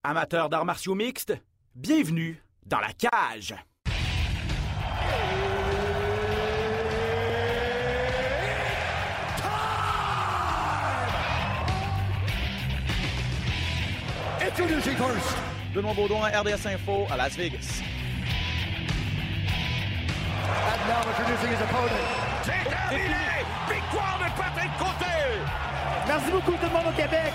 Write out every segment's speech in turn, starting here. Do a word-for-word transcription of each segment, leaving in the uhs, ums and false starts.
Amateurs d'arts martiaux mixtes, bienvenue dans la cage. Introducing first, Benoît Baudouin, R D S Info à Las Vegas. And now introducing his opponent. C'est terminé! Victoire de Patrick Côté! Merci beaucoup tout le monde au Québec.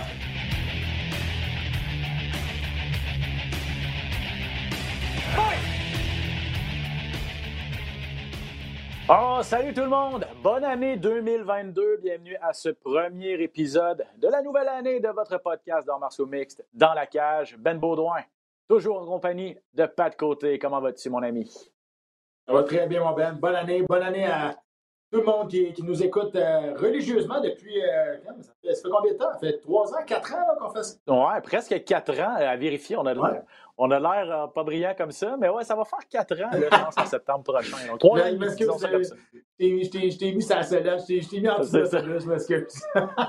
Oh, salut tout le monde! Bonne année deux mille vingt-deux. Bienvenue à ce premier épisode de la nouvelle année de votre podcast d'arts martiaux mixtes dans la cage. Ben Baudouin, toujours en compagnie de Pat Côté. Comment vas-tu, mon ami? Ça va très bien, mon Ben. Bonne année. Bonne année à tout le monde qui, qui nous écoute euh, religieusement depuis... Euh, ça, fait, ça fait combien de temps? Ça fait trois ans, quatre ans là, qu'on fait ça? Ouais, presque quatre ans à vérifier. On a, Ouais. on a l'air euh, pas brillant comme ça, mais ouais, ça va faire quatre ans, là, je pense, en septembre prochain. Donc, trois ans et Je demi, m'excuse, disons ça comme ça. je t'ai- je t'ai- je t'ai mis sur la sellette, je t'ai- je t'ai mis en dessous de C'est ça. ça, je m'excuse.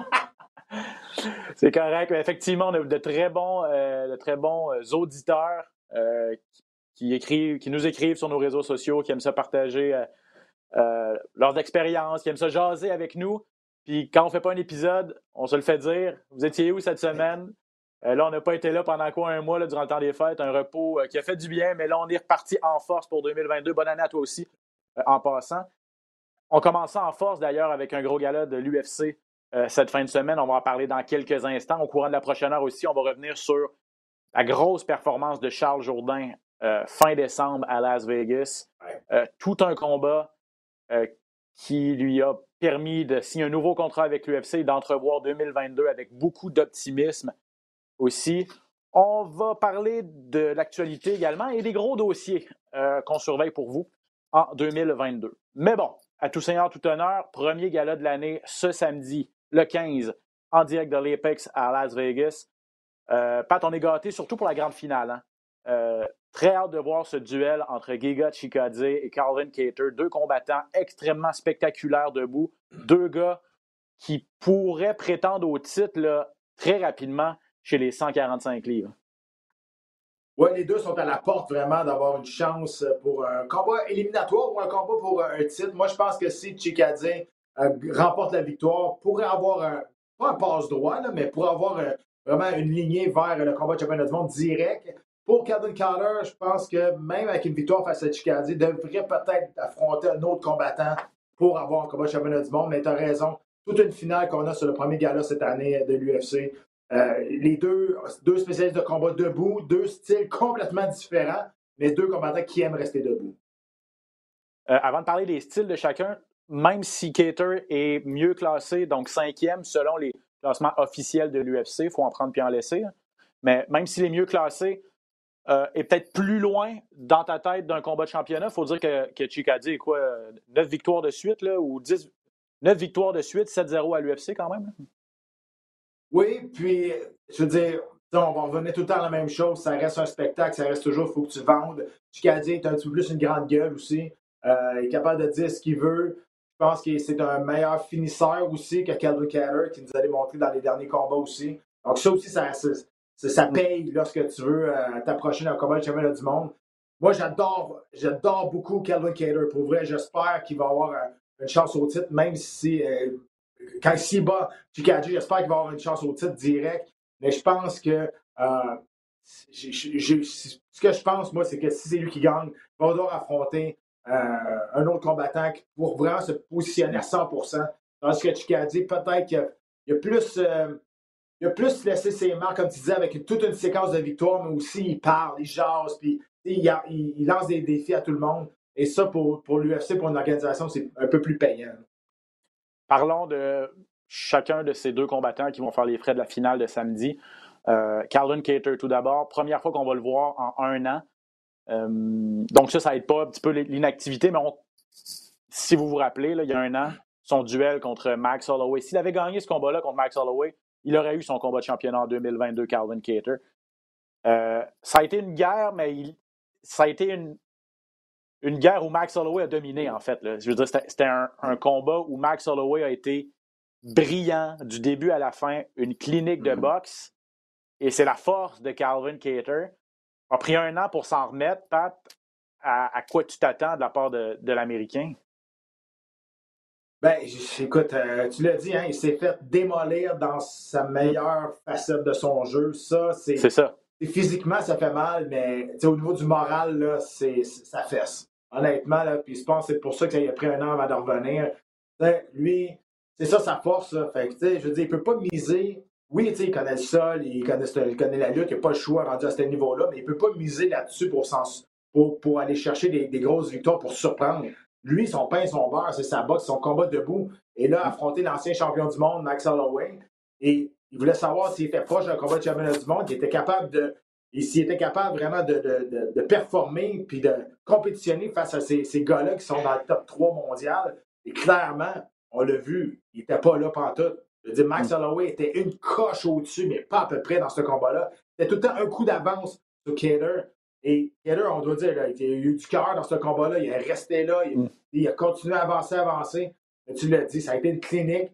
C'est correct. Mais effectivement, on a de très bons, euh, de très bons euh, auditeurs euh, qui, qui écrivent, qui nous écrivent sur nos réseaux sociaux, qui aiment ça partager euh, euh, leurs expériences, qui aiment ça jaser avec nous. Puis quand on ne fait pas un épisode, on se le fait dire. Vous étiez où cette semaine? Euh, là, on n'a pas été là pendant quoi un mois là, durant le temps des fêtes. Un repos euh, qui a fait du bien, mais là, on est reparti en force pour deux mille vingt-deux. Bonne année à toi aussi, euh, en passant. On commence en force d'ailleurs avec un gros gala de l'U F C euh, cette fin de semaine. On va en parler dans quelques instants. Au courant de la prochaine heure aussi, on va revenir sur la grosse performance de Charles Jourdain euh, fin décembre à Las Vegas. Euh, tout un combat euh, qui lui a permis de signer un nouveau contrat avec l'U F C et d'entrevoir deux mille vingt-deux avec beaucoup d'optimisme aussi. On va parler de l'actualité également et des gros dossiers euh, qu'on surveille pour vous en deux mille vingt-deux. Mais bon, à tout seigneur, tout honneur, premier gala de l'année ce samedi, le quinze, en direct de l'Apex à Las Vegas. Euh, Pat, on est gâtés, surtout pour la grande finale. Hein? Euh, très hâte de voir ce duel entre Giga Chikadze et Calvin Kattar, deux combattants extrêmement spectaculaires debout, deux gars qui pourraient prétendre au titre là, très rapidement chez les cent quarante-cinq livres. Oui, les deux sont à la porte vraiment d'avoir une chance pour un combat éliminatoire ou un combat pour un titre. Moi, je pense que si Chikadze euh, remporte la victoire, pourrait avoir un, pas un passe-droit, là, mais pourrait avoir un, vraiment une lignée vers le combat de championnat du monde direct. Pour Calvin Kattar, je pense que même avec une victoire face à Chikadze, devrait peut-être affronter un autre combattant pour avoir un combat de championnat du monde. Mais tu as raison, toute une finale qu'on a sur le premier gala cette année de l'U F C. Euh, les deux, deux spécialistes de combat debout, deux styles complètement différents, mais deux combattants qui aiment rester debout. Euh, avant de parler des styles de chacun, même si Kattar est mieux classé, donc cinquième selon les classements officiels de l'U F C, il faut en prendre puis en laisser, hein. Mais même s'il est mieux classé, euh, est peut-être plus loin dans ta tête d'un combat de championnat, il faut dire que, que Chikadze est quoi, neuf victoires de suite, là, ou dix, neuf victoires de suite, sept zéro à l'U F C quand même. Là. Oui, puis, je veux dire, on va revenir tout le temps à la même chose. Ça reste un spectacle, ça reste toujours, il faut que tu vendes. Chikadze est un petit peu plus une grande gueule aussi. Euh, il est capable de dire ce qu'il veut. Je pense que c'est un meilleur finisseur aussi que Calvin Kattar, qui nous a démontré dans les derniers combats aussi. Donc, ça aussi, ça, ça, ça paye lorsque tu veux euh, t'approcher d'un combat de championnat du monde. Moi, j'adore, j'adore beaucoup Calvin Kattar. Pour vrai, j'espère qu'il va avoir un, une chance au titre, même si. Euh, Quand il bat Chikadze, j'espère qu'il va avoir une chance au titre direct. Mais je pense que euh, j'ai, j'ai, ce que je pense, moi, c'est que si c'est lui qui gagne, il va devoir affronter euh, un autre combattant pour vraiment se positionner à cent pour cent. Tandis que Chikadze, peut-être qu'il a, il a plus. Euh, il a plus laissé ses marques, comme tu disais, avec toute une séquence de victoires, mais aussi il parle, il jase, puis il, il, il lance des défis à tout le monde. Et ça, pour, pour l'U F C, pour une organisation, c'est un peu plus payant. Parlons de chacun de ces deux combattants qui vont faire les frais de la finale de samedi. Euh, Calvin Kattar, tout d'abord. Première fois qu'on va le voir en un an. Euh, donc ça, ça n'aide pas un petit peu l'inactivité, mais on, si vous vous rappelez, là, il y a un an, son duel contre Max Holloway. S'il avait gagné ce combat-là contre Max Holloway, il aurait eu son combat de championnat en deux mille vingt-deux, Calvin Kattar. Euh, ça a été une guerre, mais il, ça a été une, une guerre où Max Holloway a dominé, en fait. Là. Je veux dire, c'était, c'était un, un combat où Max Holloway a été brillant du début à la fin, une clinique de boxe. et c'est la force de Calvin Kattar. A pris un an pour s'en remettre, Pat. À, à quoi tu t'attends de la part de, de l'Américain? Ben, écoute, euh, tu l'as dit, hein, il s'est fait démolir dans sa meilleure facette de son jeu. Ça, c'est. C'est ça. Physiquement, ça fait mal, mais au niveau du moral, là, c'est, ça fesse. Honnêtement, là, puis je pense que c'est pour ça que ça lui a pris un an avant de revenir. T'sais, lui, c'est ça sa force. Là. Fait que, je veux dire, il ne peut pas miser. Oui, il connaît le sol, il connaît, il connaît la lutte, il n'a pas le choix rendu à ce niveau-là, mais il ne peut pas miser là-dessus pour, pour, pour aller chercher des, des grosses victoires pour surprendre. Lui, son pain, son beurre, c'est sa boxe, son combat debout. Et là, affronter l'ancien champion du monde, Max Holloway, et il voulait savoir s'il était proche d'un combat de championnat du monde, qu'il était capable de. Et s'il était capable vraiment de, de, de, de performer puis de compétitionner face à ces, ces gars-là qui sont dans le top trois mondial. Et clairement, on l'a vu, il n'était pas là pantoute. Je veux dire, Max Holloway était une coche au-dessus, mais pas à peu près dans ce combat-là. C'était tout le temps un coup d'avance sur Kattar. Et Kattar, on doit dire, là, il a eu du cœur dans ce combat-là. Il est resté là. Il, mm. il a continué à avancer, avancer. Mais tu l'as dit, ça a été une clinique.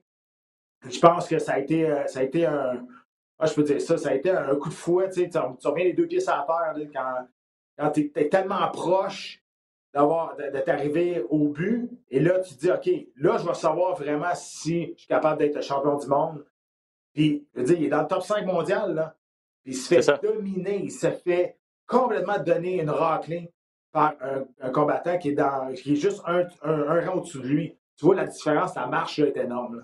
Je pense que ça a été, ça a été un. Ah, je peux dire ça, ça a été un coup de fouet. Tu sais, tu reviens les deux pieds sur la terre là, quand, quand tu es tellement proche d'avoir, de, de t'arriver au but. Et là, tu te dis, OK, là, je vais savoir vraiment si je suis capable d'être champion du monde. Puis, je veux dire, il est dans le top cinq mondial. Là. Puis, il se fait dominer. Il se fait complètement donner une raclée par un, un combattant qui est, dans, qui est juste un, un, un rang au-dessus de lui. Tu vois, la différence, la marche là, est énorme. Là.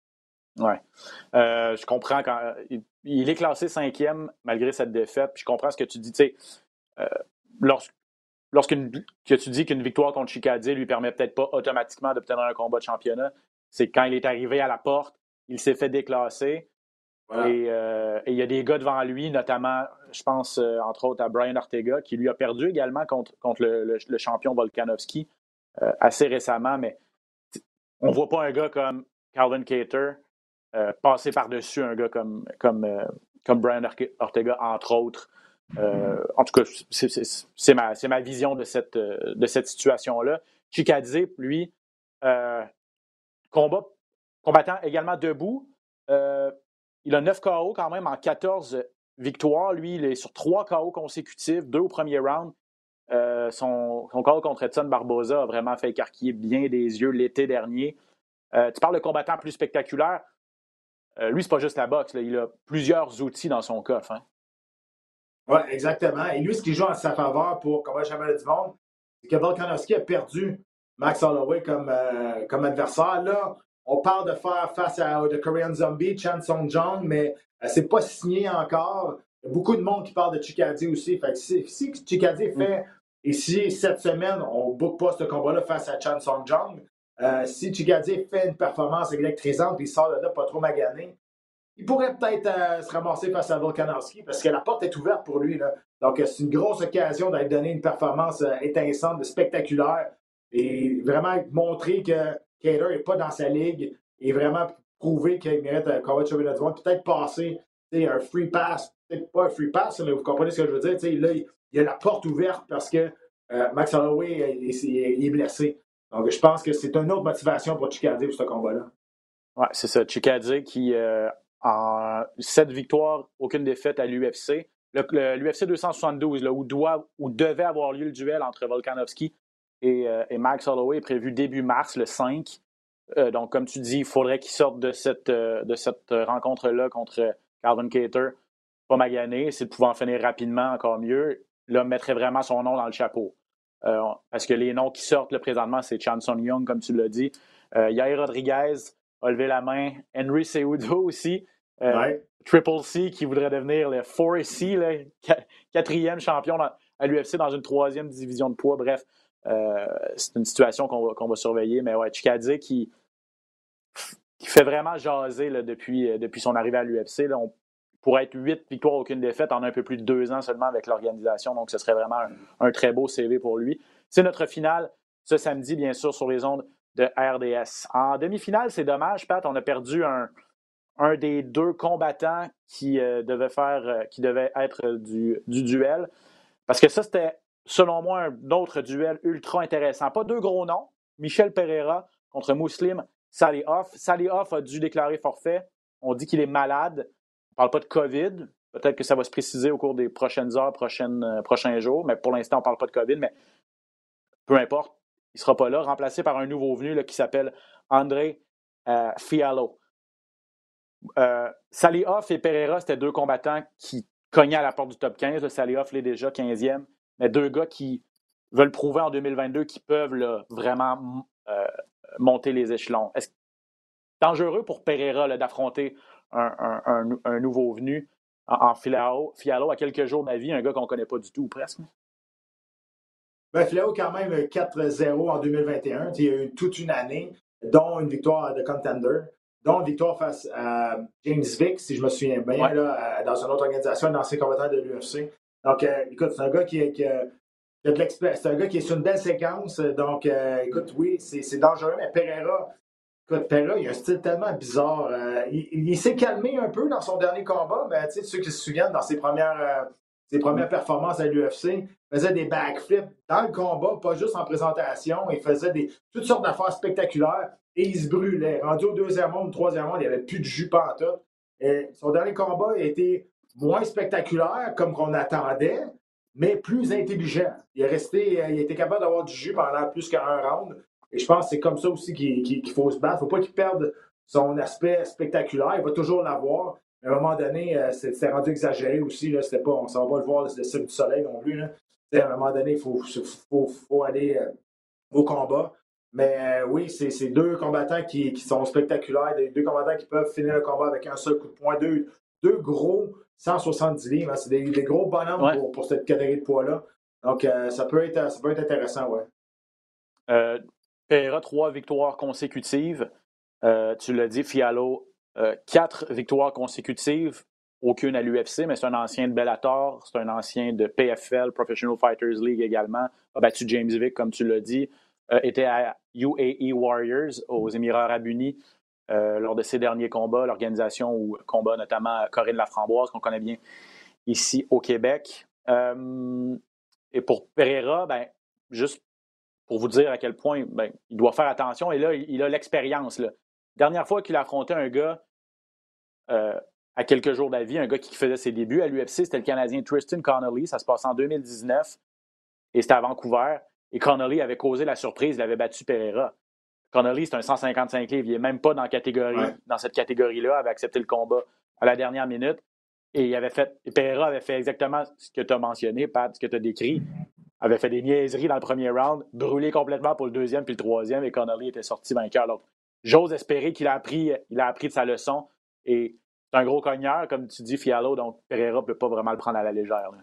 Oui. Euh, je comprends quand. Il, il est classé cinquième malgré cette défaite. Puis je comprends ce que tu dis. Tu sais, euh, lorsque, lorsqu'une, que tu dis qu'une victoire contre Chikadze lui permet peut-être pas automatiquement d'obtenir un combat de championnat, c'est quand il est arrivé à la porte, il s'est fait déclasser. Voilà. Et, euh, et il y a des gars devant lui, notamment, je pense, euh, entre autres, à Brian Ortega, qui lui a perdu également contre, contre le, le, le champion Volkanovski euh, assez récemment. Mais on ne voit pas un gars comme Calvin Kattar Euh, passer par-dessus un gars comme, comme, euh, comme Brian Ortega, entre autres. Euh, en tout cas, c'est, c'est, c'est, ma, c'est ma vision de cette, de cette situation-là. Chikadze, lui, euh, combat, combattant également debout. Euh, il a neuf K O quand même en quatorze victoires. Lui, il est sur trois K O consécutifs, deux au premier round. Euh, son, son K O contre Edson Barboza a vraiment fait écarquiller bien des yeux l'été dernier. Euh, tu parles de combattant plus spectaculaire. Euh, lui, c'est pas juste la boxe. Là. Il a plusieurs outils dans son coffre. Hein. Oui, exactement. Et lui, ce qui joue en sa faveur pour combattre le championnat du monde, c'est que Volkanovski a perdu Max Holloway comme, euh, comme adversaire. Là, on parle de faire face à The Korean Zombie, Chan Sung Jung, mais euh, c'est pas signé encore. Il y a beaucoup de monde qui parle de Chikadze aussi. Fait que si, si Chikadze fait, mm. et si cette semaine, on ne book pas ce combat-là face à Chan Sung Jung, Euh, si Chikadze fait une performance électrisante et il sort de là pas trop magané, il pourrait peut-être euh, se ramasser face à Volkanovski parce que la porte est ouverte pour lui. Là. Donc, euh, c'est une grosse occasion d'être donné une performance euh, étincelante, spectaculaire et vraiment montrer que Kattar n'est pas dans sa ligue et vraiment prouver qu'il mérite un combat de championnat du monde. Peut-être passer un free pass, peut-être pas un free pass, mais vous comprenez ce que je veux dire. T'sais, là, il y a la porte ouverte parce que euh, Max Holloway il, il est blessé. Donc, je pense que c'est une autre motivation pour Chikadze pour ce combat-là. Oui, c'est ça. Chikadze qui, euh, en sept victoires, aucune défaite à l'U F C. Le, le, l'U F C deux cent soixante-douze, là, où, doit, où devait avoir lieu le duel entre Volkanovski et, euh, et Max Holloway, est prévu début mars, le cinq. Euh, donc, comme tu dis, il faudrait qu'il sorte de cette, euh, de cette rencontre-là contre Calvin Kattar. Pas magané. C'est de pouvoir en finir rapidement, encore mieux. Là, mettrait vraiment son nom dans le chapeau. Euh, parce que les noms qui sortent là, présentement, c'est Chan Sung Jung, comme tu l'as dit. Euh, Yair Rodriguez a levé la main. Henry Cejudo aussi. Euh, ouais. Triple C qui voudrait devenir le quatre C, là, quatrième champion dans, à l'U F C dans une troisième division de poids. Bref, euh, c'est une situation qu'on va, qu'on va surveiller. Mais ouais, Chikadze qui, qui fait vraiment jaser là, depuis, depuis son arrivée à l'U F C. Là, on pourrait être huit victoires, aucune défaite en un peu plus de deux ans seulement avec l'organisation. Donc, ce serait vraiment un, un très beau C V pour lui. C'est notre finale ce samedi, bien sûr, sur les ondes de R D S. En demi-finale, c'est dommage, Pat, on a perdu un, un des deux combattants qui, euh, devait, faire, euh, qui devait être du, du duel. Parce que ça, c'était, selon moi, un autre duel ultra intéressant. Pas deux gros noms. Michel Pereira contre Muslim Salihoff. Salihoff a dû déclarer forfait. On dit qu'il est malade. On ne parle pas de COVID, Peut-être que ça va se préciser au cours des prochaines heures, prochaines, euh, prochains jours, mais pour l'instant, on ne parle pas de COVID, mais peu importe, il ne sera pas là, remplacé par un nouveau venu là, qui s'appelle André euh, Fiallo. Euh, Salihov et Pereira, c'était deux combattants qui cognaient à la porte du top quinze. Salihov l'est déjà quinzième, mais deux gars qui veulent prouver en deux mille vingt-deux qu'ils peuvent là, vraiment euh, monter les échelons. Est-ce dangereux pour Pereira là, d'affronter un, un, un, un nouveau venu en, en Fiallo, Fiallo à quelques jours d'avis, un gars qu'on ne connaît pas du tout, presque? Ben, Fiallo, quand même, quatre zéro en deux mille vingt et un. Il y a eu toute une année, dont une victoire de contender, dont une victoire face à James Vick, si je me souviens bien, ouais. là, dans une autre organisation, un ancien combattant de l'U F C. Donc, euh, écoute, c'est un gars qui, qui, qui a de l'expérience. C'est un gars qui est sur une belle séquence. Donc, euh, écoute, oui, c'est, c'est dangereux, mais Pereira, écoute, Pereira, il a un style tellement bizarre. Euh, il, il s'est calmé un peu dans son dernier combat, mais tu sais, ceux qui se souviennent, dans ses premières, euh, ses premières performances à l'U F C, il faisait des backflips dans le combat, pas juste en présentation. Il faisait des, toutes sortes d'affaires spectaculaires et il se brûlait. Rendu au deuxième round, troisième round, il n'y avait plus de jus pantoute. Et son dernier combat a été moins spectaculaire, comme qu'on attendait, mais plus intelligent. Il est resté, il était capable d'avoir du jus pendant plus qu'un round. Et je pense que c'est comme ça aussi qu'il, qu'il, qu'il faut se battre. Il ne faut pas qu'il perde son aspect spectaculaire. Il va toujours l'avoir. À un moment donné, c'est, c'est rendu exagéré aussi. Là. C'était pas, on ne s'en va pas le voir le ciel du soleil non plus. Là. À un moment donné, il faut, faut, faut aller euh, au combat. Mais euh, oui, c'est, c'est deux combattants qui, qui sont spectaculaires. Des, deux combattants qui peuvent finir le combat avec un seul coup de poing. Deux, deux gros cent soixante-dix livres. Hein. C'est des, des gros bonhommes ouais. pour, pour cette catégorie de poids-là. Donc, euh, ça, peut être, ça peut être intéressant, oui. Euh, Pereira, trois victoires consécutives. Euh, tu l'as dit, Fiallo, euh, quatre victoires consécutives. Aucune à l'U F C, mais c'est un ancien de Bellator, c'est un ancien de P F L, Professional Fighters League également. A battu James Vick, comme tu l'as dit. Euh, était à U A E Warriors, aux Émirats Arabes Unis, euh, lors de ses derniers combats, l'organisation où combat notamment Corinne Laframboise, qu'on connaît bien ici au Québec. Euh, et pour Pereira, ben, juste pour vous dire à quel point ben, il doit faire attention, et là, il, il a l'expérience. Là. Dernière fois qu'il a affronté un gars euh, à quelques jours d'avis, un gars qui faisait ses débuts à l'U F C, c'était le Canadien Tristan Connolly. Ça se passe en deux mille dix-neuf et c'était à Vancouver. Et Connolly avait causé la surprise, il avait battu Pereira. Connolly, c'est un cent cinquante-cinq livres. Il n'est même pas dans, catégorie, ouais. dans cette catégorie-là. Il avait accepté le combat à la dernière minute. Et, il avait fait, et Pereira avait fait exactement ce que tu as mentionné, Pat, ce que tu as décrit. Avait fait des niaiseries dans le premier round, brûlé complètement pour le deuxième puis le troisième, et Connolly était sorti vainqueur. Donc, j'ose espérer qu'il a appris, il a appris de sa leçon. Et c'est un gros cogneur, comme tu dis, Fiallo, donc Pereira ne peut pas vraiment le prendre à la légère. Là.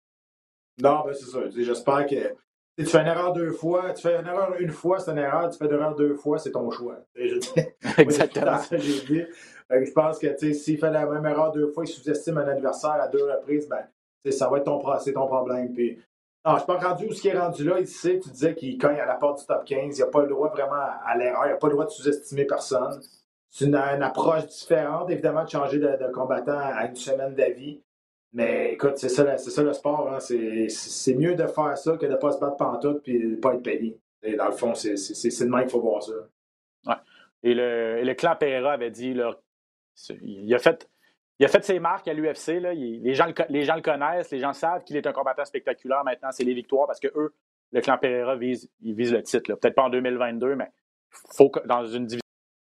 Non, ben c'est ça. J'espère que tu fais une erreur deux fois, tu fais une erreur une fois, c'est une erreur, tu fais une erreur deux fois, c'est ton choix. Je dis, exactement. Ça, j'ai dit. Je pense que s'il fait la même erreur deux fois, il sous-estime un adversaire à deux reprises, ben, ça va être ton, c'est ton problème. Puis, non, je suis pas rendu où ce qui est rendu là. Ici, tu disais qu'il cogne à la porte du top quinze, il n'a pas le droit vraiment à l'erreur, il n'a pas le droit de sous-estimer personne. C'est une, une approche différente, évidemment, de changer de, de combattant à une semaine d'avis. Mais écoute, c'est ça, c'est ça le sport. Hein. C'est, c'est mieux de faire ça que de ne pas se battre pantoute et de ne pas être payé. Et dans le fond, c'est, c'est, c'est, c'est de même qu'il faut voir ça. Ouais. Et, le, et le clan Pereira avait dit, là, il, a fait, il a fait ses marques à l'U F C. Là. Il, les, gens le, les gens le connaissent, les gens savent qu'il est un combattant spectaculaire. Maintenant, c'est les victoires parce que eux, le clan Pereira vise, ils visent le titre. Là. Peut-être pas en deux mille vingt-deux, mais il faut que dans une division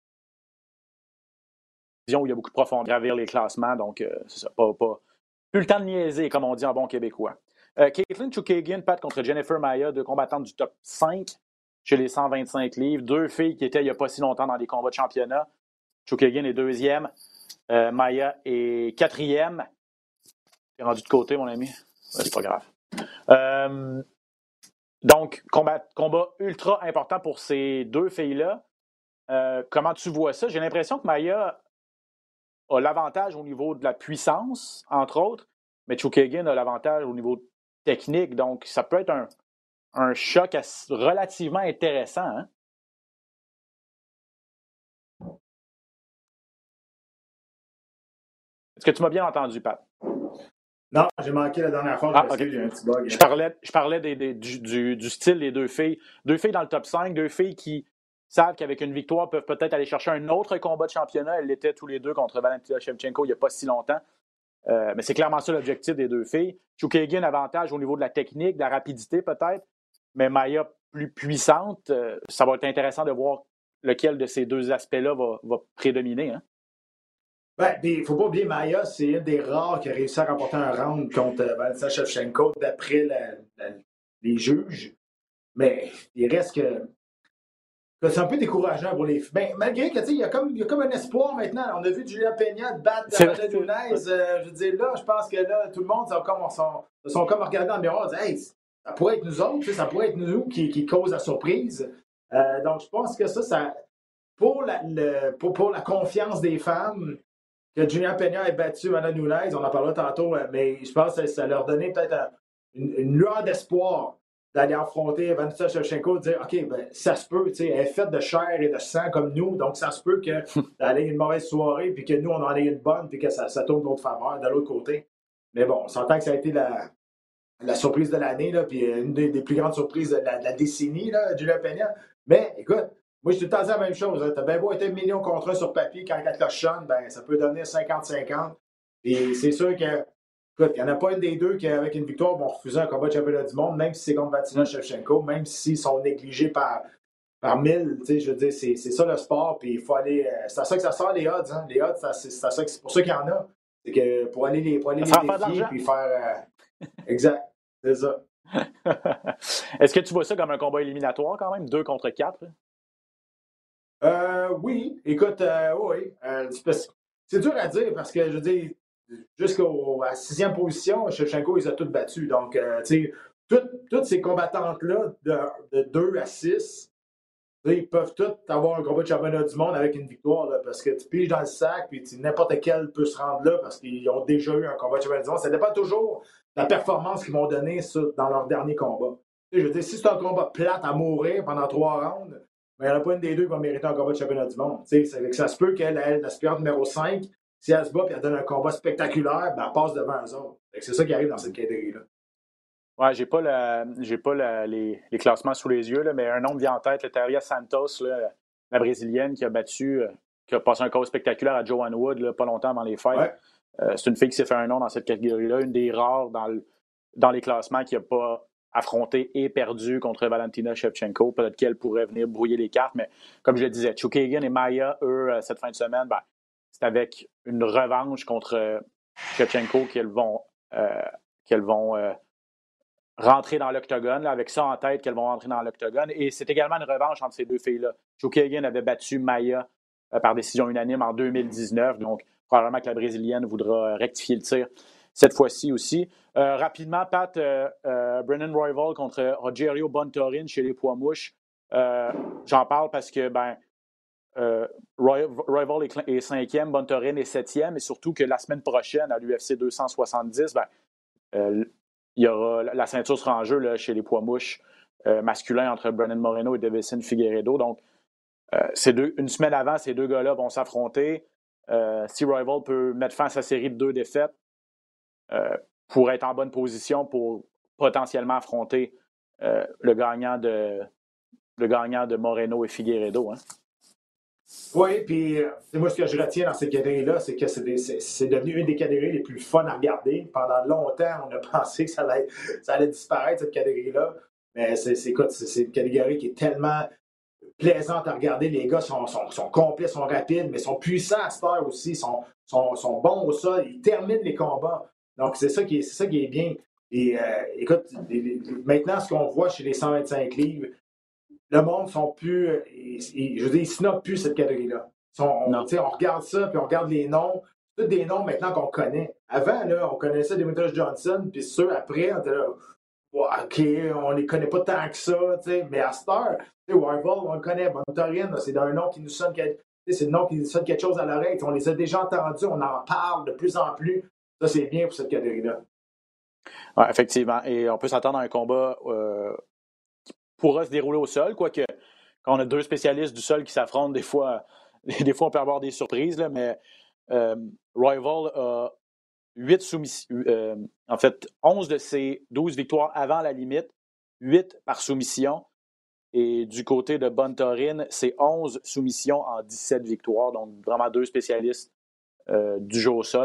où il y a beaucoup de profondeur, gravir les classements. Donc, euh, c'est ça, pas... pas plus le temps de niaiser, comme on dit en bon québécois. Euh, Katlyn Chookagian, Pat contre Jennifer Maia, deux combattantes du top cinq chez les cent vingt-cinq livres. Deux filles qui étaient il n'y a pas si longtemps dans des combats de championnat. Chookagian est deuxième. Euh, Maia est quatrième. T'es rendu de côté, mon ami? Ouais, c'est pas grave. Euh, donc, combat, combat ultra important pour ces deux filles-là. Euh, comment tu vois ça? J'ai l'impression que Maia a l'avantage au niveau de la puissance, entre autres, mais Chookagian a l'avantage au niveau technique. Donc, ça peut être un, un choc assez, relativement intéressant. Hein? Est-ce que tu m'as bien entendu, Pat? Non, j'ai manqué la dernière fois. Ah, okay. J'ai un petit bug. Je parlais, je parlais des, des, du, du, du style des deux filles. Deux filles dans le top cinq, deux filles qui savent qu'avec une victoire, peuvent peut-être aller chercher un autre combat de championnat. Elles l'étaient tous les deux contre Valentina Shevchenko il n'y a pas si longtemps. Euh, mais c'est clairement ça l'objectif des deux filles. Chookagian, avantage au niveau de la technique, de la rapidité peut-être, mais Maia plus puissante. Euh, ça va être intéressant de voir lequel de ces deux aspects-là va, va prédominer. Hein? Ben, il ne faut pas oublier, Maia, c'est une des rares qui a réussi à remporter un round contre euh, Valentina Shevchenko d'après la, la, les juges. Mais il reste que, que c'est un peu décourageant pour les filles. Ben, malgré que, tu sais, il y a comme, il y a comme un espoir maintenant. On a vu Julia Peña battre Amanda Nunes. Euh, je veux dire, là, je pense que là, tout le monde sont comme, sont, sont comme regardés dans le miroir et disent, hey, ça pourrait être nous autres, ça pourrait être nous qui, qui cause la surprise. Euh, donc, je pense que ça, ça pour, la, le, pour, pour la confiance des femmes, que Julia Peña ait battu Amanda Nunes, on en parlera tantôt, mais je pense que ça leur donnait peut-être une, une lueur d'espoir d'aller affronter Valentina Shevchenko et dire OK, ben, ça se peut, elle est faite de chair et de sang comme nous, donc ça se peut qu'elle ait une mauvaise soirée puis que nous, on en ait une bonne puis que ça, ça tourne de l'autre faveur, de l'autre côté. Mais bon, on s'entend que ça a été la, la surprise de l'année, là, puis une des, des plus grandes surprises de la, de la décennie, là, Julia Peña. Mais écoute, moi, je te dis la même chose. Hein. T'as bien beau être un million contre un sur papier, quand elle cochonne, ben, ça peut devenir cinquante cinquante. Et c'est sûr que, écoute, il n'y en a pas une des deux qui, avec une victoire, vont refuser un combat de championnat du monde, même si c'est contre Valentina Shevchenko, même s'ils sont négligés par, par mille. Tu sais, je veux dire, c'est, c'est ça le sport, puis il faut aller. Euh, c'est à ça que ça sort les odds. Hein. Les odds, ça, c'est, c'est, à ça que, c'est pour ça qu'il y en a. C'est que pour aller les, pour aller les défier, puis faire. Euh, exact. C'est ça. Est-ce que tu vois ça comme un combat éliminatoire quand même, deux contre quatre? Euh, oui, écoute, euh, oui. Euh, c'est, c'est dur à dire parce que, je veux dire, jusqu'à la sixième position, Shevchenko, ils ont toutes battus. Donc, euh, tu sais, toutes, toutes ces combattantes-là, de, de deux à six, ils peuvent toutes avoir un combat de championnat du monde avec une victoire, là, parce que tu piges dans le sac, puis n'importe quel peut se rendre là parce qu'ils ont déjà eu un combat de championnat du monde. Ça dépend toujours de la performance qu'ils vont donner ça, dans leur dernier combat. Tu sais, je veux dire, si c'est un combat plate à mourir pendant trois rounds, mais il n'y en a pas une des deux qui va mériter un combat de championnat du monde. Ça, ça se peut qu'elle, elle, l'aspirante numéro cinq, si elle se bat et elle donne un combat spectaculaire, ben elle passe devant eux autres. C'est ça qui arrive dans cette catégorie-là. Ouais, j'ai pas, la, j'ai pas la, les, les classements sous les yeux, là, mais un nom me vient en tête, Taria Santos, là, la Brésilienne qui a battu, euh, qui a passé un combat spectaculaire à Joanne Wood là, pas longtemps avant les fêtes. Ouais. Euh, c'est une fille qui s'est fait un nom dans cette catégorie-là, une des rares dans, le, dans les classements qui n'a pas affronté et perdu contre Valentina Shevchenko. Peut-être qu'elle pourrait venir brouiller les cartes, mais comme je le disais, Chookagian et Maia, eux, cette fin de semaine, ben, c'est avec une revanche contre euh, Shevchenko qu'elles vont, euh, qu'elles vont euh, rentrer dans l'octogone, là, avec ça en tête qu'elles vont rentrer dans l'octogone. Et c'est également une revanche entre ces deux filles-là. Chookagian avait battu Maia euh, par décision unanime en deux mille dix-neuf, donc probablement que la Brésilienne voudra rectifier le tir cette fois-ci aussi. Euh, rapidement, Pat, euh, euh, Brennan Royval contre Rogerio Bontorin chez les poids mouches. Euh, j'en parle parce que ben, euh, Royval est, est cinquième, Bontorin est septième, et surtout que la semaine prochaine, à l'U F C deux cent soixante-dix, ben, euh, il y aura, la ceinture sera en jeu là, chez les poids mouches euh, masculins entre Brennan Moreno et Deiveson Figueiredo. Donc, euh, c'est deux, une semaine avant, ces deux gars-là vont s'affronter. Euh, si Royval peut mettre fin à sa série de deux défaites, euh, pour être en bonne position pour potentiellement affronter euh, le, gagnant de, le gagnant de Moreno et Figueiredo. Hein. Oui, puis moi, ce que je retiens dans cette catégorie-là, c'est que c'est, des, c'est, c'est devenu une des catégories les plus fun à regarder. Pendant longtemps, on a pensé que ça allait, ça allait disparaître, cette catégorie-là. Mais c'est, c'est, écoute, c'est, c'est une catégorie qui est tellement plaisante à regarder. Les gars sont, sont, sont complets, sont rapides, mais sont puissants à cette heure aussi, sont, sont, sont bons au sol, ils terminent les combats. Donc, c'est ça qui est, c'est ça qui est bien. Et euh, écoute, les, les, maintenant, ce qu'on voit chez les cent vingt-cinq livres, le monde ne sont plus. Ils, ils, je veux dire, ils snobent plus cette catégorie-là. Sont, on, on regarde ça, puis on regarde les noms. C'est tous des noms maintenant qu'on connaît. Avant, là, on connaissait Demetrius Johnson, puis ceux après, on était là. OK, on les connaît pas tant que ça, t'sais. Mais à cette heure, Royval, on le connaît. Bontorin, c'est un nom qui nous sonne, c'est le nom qui nous sonne quelque chose à l'oreille. On les a déjà entendus, on en parle de plus en plus. Ça, c'est bien pour cette catégorie-là. Oui, effectivement. Et on peut s'attendre à un combat euh, qui pourra se dérouler au sol, quoique quand on a deux spécialistes du sol qui s'affrontent, des fois, des fois on peut avoir des surprises, là, mais euh, Royval a huit soumissions, euh, en fait, onze de ses douze victoires avant la limite, huit par soumission. Et du côté de Bontorin, c'est onze soumissions en dix-sept victoires, donc vraiment deux spécialistes euh, du jeu au sol.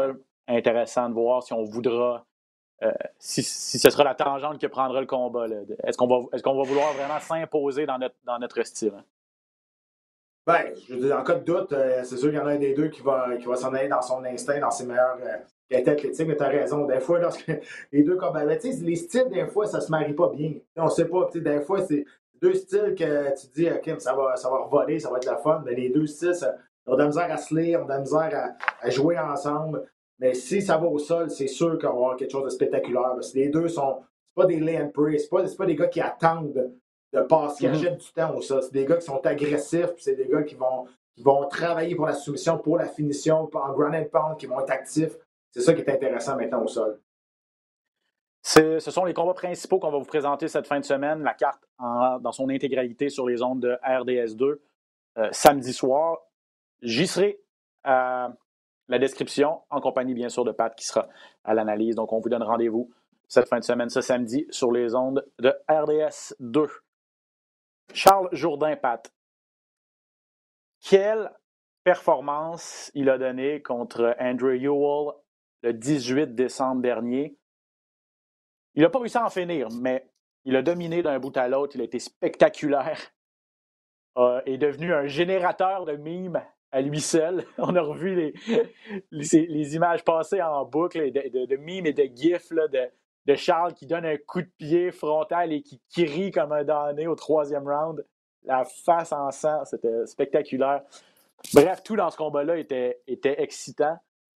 intéressant de voir si on voudra, euh, si, si ce sera la tangente que prendra le combat. Là. Est-ce qu'on va, est-ce qu'on va vouloir vraiment s'imposer dans notre, dans notre style? Hein? Ben, je veux dire, en cas de doute, euh, c'est sûr qu'il y en a un des deux qui va, qui va s'en aller dans son instinct, dans ses meilleures euh, qualités athlétiques, mais tu as raison. Des fois, lorsque les deux combattent, ben, tu sais, les styles, des fois, ça se marie pas bien. On sait pas, tu sais, des fois, c'est deux styles que tu te dis, OK, ça va, ça va revoler, ça va être la fun, mais les deux styles, ça, on a de la misère à se lire, on a de la misère à, à jouer ensemble. Mais si ça va au sol, c'est sûr qu'on va avoir quelque chose de spectaculaire. Parce que les deux sont, c'est pas des lay and pray, c'est pas, c'est pas des gars qui attendent de passer, qui Mm-hmm. achètent du temps au sol. C'est des gars qui sont agressifs, puis c'est des gars qui vont, qui vont travailler pour la soumission, pour la finition, en ground and pound, qui vont être actifs. C'est ça qui est intéressant maintenant au sol. C'est, ce sont les combats principaux qu'on va vous présenter cette fin de semaine. La carte en, dans son intégralité sur les ondes de R D S deux euh, samedi soir. J'y serai à la description, en compagnie bien sûr de Pat qui sera à l'analyse. Donc on vous donne rendez-vous cette fin de semaine, ce samedi, sur les ondes de R D S deux. Charles Jourdain, Pat. Quelle performance il a donnée contre Andrew Ewell le dix-huit décembre dernier. Il n'a pas réussi à en finir, mais il a dominé d'un bout à l'autre. Il a été spectaculaire. Euh, est devenu un générateur de mimes à lui seul. On a revu les, les, les images passées en boucle de, de, de mimes et de gifs là, de, de Charles qui donne un coup de pied frontal et qui, qui rit comme un damné au troisième round. La face en sang, c'était spectaculaire. Bref, tout dans ce combat-là était, était excitant.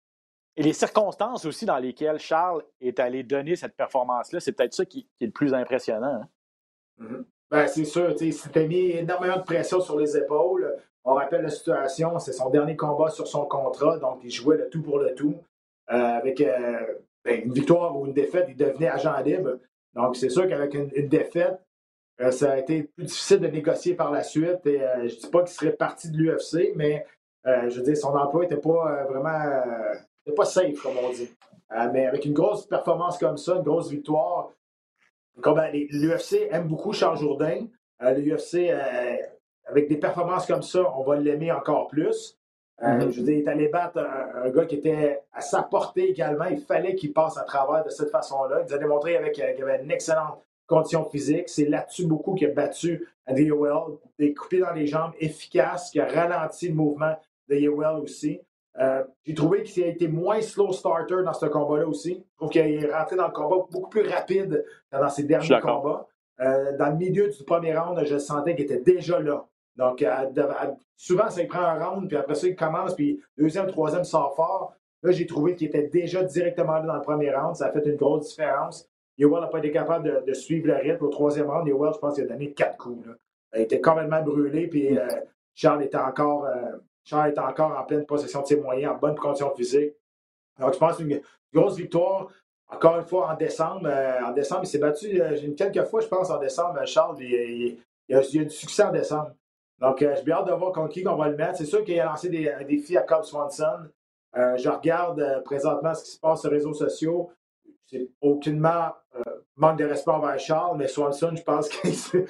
Et les circonstances aussi dans lesquelles Charles est allé donner cette performance-là, c'est peut-être ça qui, qui est le plus impressionnant. Hein? Mm-hmm. Ben, c'est sûr, il s'était mis énormément de pression sur les épaules. On rappelle la situation, c'est son dernier combat sur son contrat, donc il jouait le tout pour le tout. Euh, avec euh, ben, une victoire ou une défaite, il devenait agent libre. Donc c'est sûr qu'avec une, une défaite, euh, ça a été plus difficile de négocier par la suite. Et, euh, je ne dis pas qu'il serait parti de l'U F C, mais euh, je veux dire, son emploi n'était pas euh, vraiment euh, était pas safe, comme on dit. Euh, mais avec une grosse performance comme ça, une grosse victoire, comme, ben, l'U F C aime beaucoup Charles Jourdain. Euh, L'U F C, euh, avec des performances comme ça, on va l'aimer encore plus. Euh, mm-hmm. Je veux dire, il est allé battre un, un gars qui était à sa portée également. Il fallait qu'il passe à travers de cette façon-là. Il nous a démontré avec, qu'il avait une excellente condition physique. C'est là-dessus beaucoup qu'il a battu Andrew Ewell. Des coupés dans les jambes efficaces, qui a ralenti le mouvement de Ewell aussi. Euh, j'ai trouvé qu'il a été moins slow starter dans ce combat-là aussi. Je trouve qu'il est rentré dans le combat beaucoup plus rapide que dans ses derniers combats. Euh, dans le milieu du premier round, je sentais qu'il était déjà là. Donc, à, à, souvent, ça il prend un round, puis après ça, il commence, puis deuxième, troisième, sort fort. Là, j'ai trouvé qu'il était déjà directement là dans le premier round. Ça a fait une grosse différence. Ewell n'a pas été capable de, de suivre le rythme au troisième round. Ewell, je pense qu'il a donné quatre coups. Là. Il était complètement brûlé, puis euh, Charles était encore... Euh, Charles est encore en pleine possession de ses moyens, en bonne condition physique. Donc, je pense une grosse victoire. Encore une fois, en décembre, euh, en décembre, il s'est battu euh, quelques fois, je pense, en décembre. Charles, il, il, il, a, il a du succès en décembre. Donc, euh, j'ai bien hâte de voir contre qui on va le mettre. C'est sûr qu'il a lancé des, un défi à Cobb Swanson. Euh, je regarde euh, présentement ce qui se passe sur les réseaux sociaux. C'est aucunement euh, manque de respect envers Charles, mais Swanson, je pense qu'il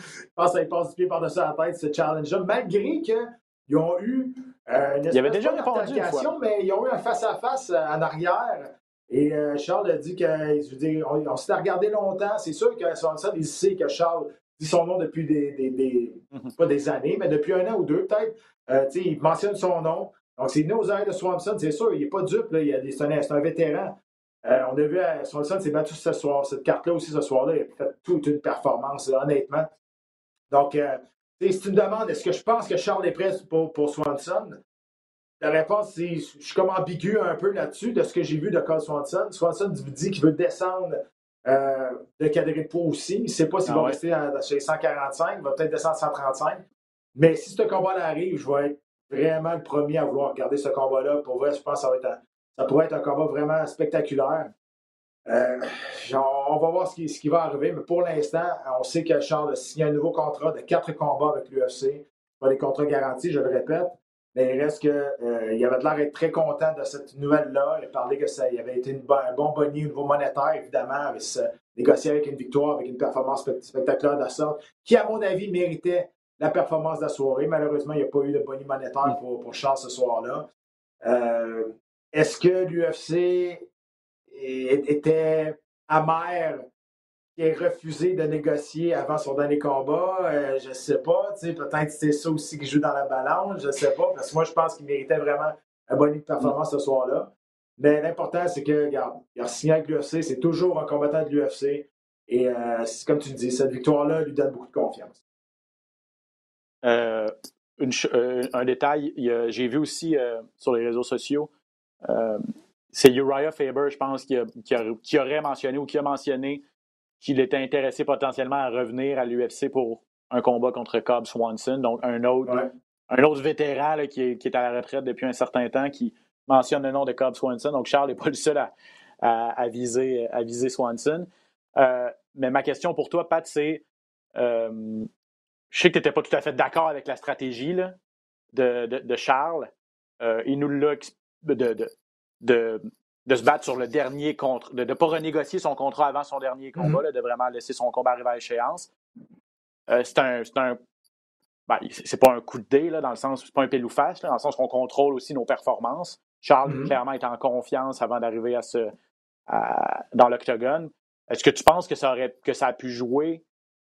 passe du pied par-dessus la tête, ce challenge-là, malgré qu'ils ont eu euh, une il avait déjà répondu une fois. Mais ils ont eu un face-à-face en arrière. Et euh, Charles a dit que, je veux dire, on, on s'était regardé longtemps. C'est sûr que Swanson, il sait que Charles dit son nom depuis des, des, des mm-hmm. pas des années, mais depuis un an ou deux, peut-être. Euh, il mentionne son nom. Donc, c'est venu aux oreilles de Swanson, c'est sûr, il n'est pas dupe, là, il a des, c'est, un, c'est un vétéran. Euh, on a vu, euh, Swanson s'est battu ce soir, cette carte-là aussi ce soir-là, il a fait toute une performance, là, honnêtement. Donc, euh, si tu me demandes, est-ce que je pense que Charles est prêt pour, pour Swanson? La réponse, c'est, je suis comme ambigu un peu là-dessus de ce que j'ai vu de Cobb Swanson. Swanson dit qu'il veut descendre euh, de catégorie de poids aussi. Il ne sait pas s'il ah va ouais. rester dans, dans, chez cent quarante-cinq, il va peut-être descendre à cent trente-cinq. Mais si ce combat-là arrive, je vais être vraiment le premier à vouloir regarder ce combat-là. Pour vrai, je pense que ça, va être un, ça pourrait être un combat vraiment spectaculaire. Euh, on va voir ce qui, ce qui va arriver, mais pour l'instant, on sait que Charles a signé un nouveau contrat de quatre combats avec l'U F C. Pas des contrats garantis, je le répète. Mais il reste qu'il euh, avait l'air d'être très content de cette nouvelle-là. Il a parlé que ça il avait été une, un bon boni au niveau monétaire, évidemment, avec ce, négocié avec une victoire, avec une performance spectaculaire de la sorte, qui, à mon avis, méritait la performance de la soirée. Malheureusement, il n'y a pas eu de boni monétaire pour, pour Charles ce soir-là. Euh, est-ce que l'U F C était amer qu'il ait refusé de négocier avant son dernier combat? Euh, je ne sais pas. Peut-être que c'est ça aussi qui joue dans la balance. Je ne sais pas. Parce que moi, je pense qu'il méritait vraiment un bon niveau de performance ce soir-là. Mais l'important, c'est que, regarde, il a signé avec l'U F C. C'est toujours un combattant de l'U F C. Et euh, comme tu dis, cette victoire-là lui donne beaucoup de confiance. Euh, une, euh, un détail, a, j'ai vu aussi euh, sur les réseaux sociaux, euh, c'est Uriah Faber, je pense, qui, a, qui, a, qui aurait mentionné ou qui a mentionné qu'il était intéressé potentiellement à revenir à l'U F C pour un combat contre Cobb Swanson, donc un autre, ouais. un autre vétéran là, qui, est, qui est à la retraite depuis un certain temps, qui mentionne le nom de Cobb Swanson. Donc Charles n'est pas le seul à, à, à, viser, à viser Swanson. Euh, mais ma question pour toi, Pat, c'est euh, je sais que tu n'étais pas tout à fait d'accord avec la stratégie là, de, de, de Charles. Euh, il nous l'a de, de, de, de se battre sur le dernier contre, de ne pas renégocier son contrat avant son dernier combat, mm-hmm. là, de vraiment laisser son combat arriver à échéance. Euh, c'est un. C'est, un ben, c'est pas un coup de dé, là, dans le sens, c'est pas un pile ou face, là, dans le sens qu'on contrôle aussi nos performances. Charles, mm-hmm. clairement, est en confiance avant d'arriver à ce, à, dans l'octogone. Est-ce que tu penses que ça, aurait, que ça a pu jouer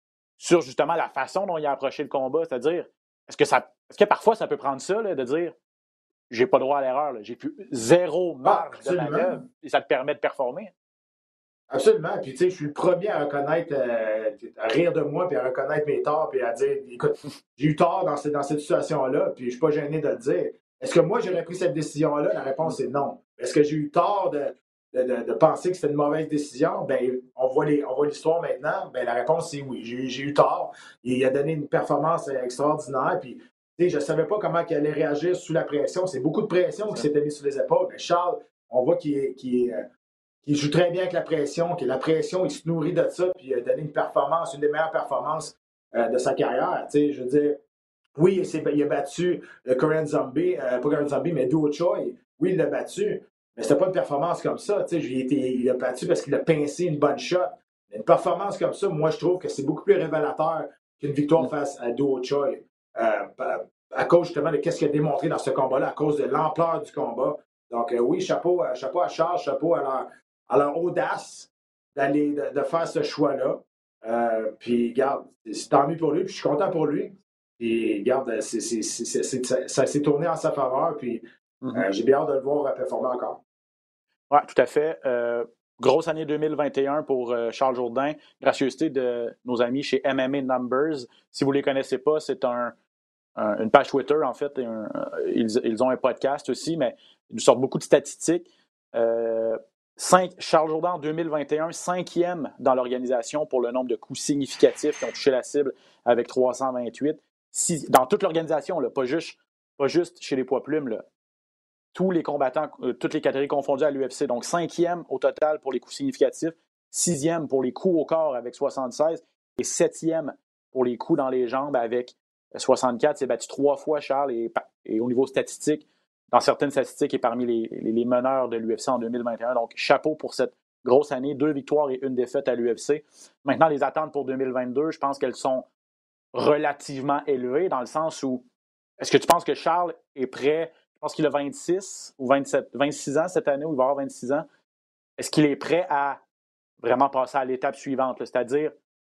sur justement la façon dont il a approché le combat? C'est-à-dire, est-ce que, ça, est-ce que parfois ça peut prendre ça, là, de dire j'ai pas droit à l'erreur, là, j'ai plus zéro marge ah, de manœuvre et ça te permet de performer? Absolument. Puis, tu sais, je suis le premier à reconnaître, euh, à rire de moi, puis à reconnaître mes torts, puis à dire écoute, j'ai eu tort dans, ce, dans cette situation-là, puis je suis pas gêné de le dire. Est-ce que moi, j'aurais pris cette décision-là? La réponse est non. Est-ce que j'ai eu tort de. De, de, de penser que c'était une mauvaise décision, ben on voit, les, on voit l'histoire maintenant, ben la réponse c'est oui, j'ai, j'ai eu tort. Il a donné une performance extraordinaire, puis je ne savais pas comment il allait réagir sous la pression. C'est beaucoup de pression qui s'était mise sur les épaules. Mais Charles, on voit qu'il, qu'il, qu'il joue très bien avec la pression, que la pression, il se nourrit de ça, puis il a donné une performance, une des meilleures performances euh, de sa carrière. T'sais, je veux dire, oui, il, il a battu le Korean Zombie, euh, pas Korean Zombie, mais Doo Ho Choi. Oui, il l'a battu. Mais c'était pas une performance comme ça. Il, été, il a battu parce qu'il a pincé une bonne shot. Mais une performance comme ça, moi, je trouve que c'est beaucoup plus révélateur qu'une victoire face à Doo Ho Choi. Euh, à cause justement de ce qu'il a démontré dans ce combat-là, à cause de l'ampleur du combat. Donc, euh, oui, chapeau, euh, chapeau à Charles, chapeau à leur, à leur audace d'aller, de, de faire ce choix-là. Euh, puis, regarde, c'est tant mieux pour lui, puis je suis content pour lui. Puis, regarde, c'est, c'est, c'est, c'est, c'est, ça, ça s'est tourné en sa faveur, puis mm-hmm. euh, j'ai bien hâte de le voir performer encore. Oui, tout à fait. Euh, grosse année deux mille vingt et un pour euh, Charles Jourdain. Gracieuseté de nos amis chez M M A Numbers. Si vous ne les connaissez pas, c'est un, un, une page Twitter, en fait. Et un, ils, ils ont un podcast aussi, mais ils nous sortent beaucoup de statistiques. Euh, cinq, Charles Jourdain, en deux mille vingt et un, cinquième dans l'organisation pour le nombre de coups significatifs qui ont touché la cible avec trois cent vingt-huit. Six, dans toute l'organisation, là, pas, juste, pas juste chez les poids plumes, là. Tous les combattants, euh, toutes les catégories confondues à l'U F C. Donc, cinquième au total pour les coups significatifs, sixième pour les coups au corps avec soixante-seize et septième pour les coups dans les jambes avec soixante-quatre. C'est battu trois fois, Charles, et, et au niveau statistique, dans certaines statistiques, est parmi les, les, les meneurs de l'U F C en deux mille vingt et un. Donc, chapeau pour cette grosse année. Deux victoires et une défaite à l'U F C. Maintenant, les attentes pour deux mille vingt-deux, je pense qu'elles sont relativement élevées dans le sens où, est-ce que tu penses que Charles est prêt? Je pense qu'il a vingt-six ou vingt-sept, vingt-six ans cette année, ou il va avoir vingt-six ans. Est-ce qu'il est prêt à vraiment passer à l'étape suivante, là, c'est-à-dire